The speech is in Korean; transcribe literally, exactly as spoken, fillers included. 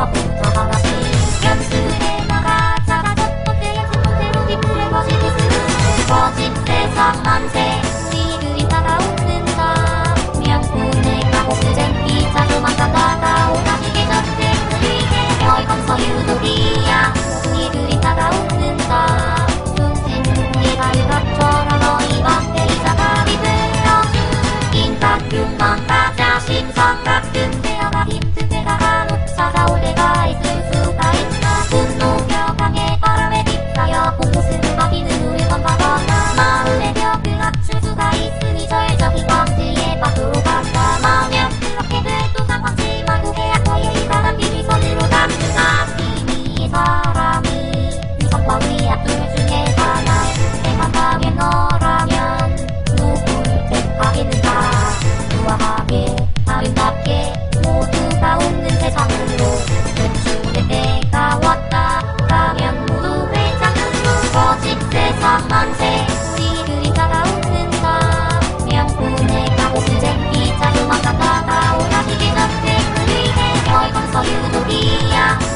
처음부터 하나씩 연습해 나가 작아졌던 때 약속대로 기쁘게 거짓을 쓰는 거짓 세상 만세 우리들이 다가오는다 명분에 가고 그젠 피자조만 다가오다 시계 전대 우리의 너의 검서 유도리야 우리들이 다가오는다 눈빛 가을밥처럼 너희 맘대 이자가리 들어준 인간균만 가자 심상 같은 데어가 힘든 때가 간혹 찾아올 때가 있을 수가 있나 분노며 강의 바람에 빗가여 공포스는 막히는 우리 건강하나 마음의 벽을 낮출 수가 있으니 절적인 광대의 밖으로 간다 마면 그렇게 돼도 상황치 말고 계약 너의 이상한 비밀선으로 담는다 비밀의 사람이 위선과 위압 둘 중에 하나에 행한다면 너라면 누굴 택하겠는가 우아하게 아름답게 모두가 웃는 세상으로 외출의 때가 왔다 가면 모두 회장으로 거짓 세상 만세 우리들이 다가오는다 명분에 가고 그젠 피자 조만간 다가오라 시계 전대 우리의 너의 검서 유도리야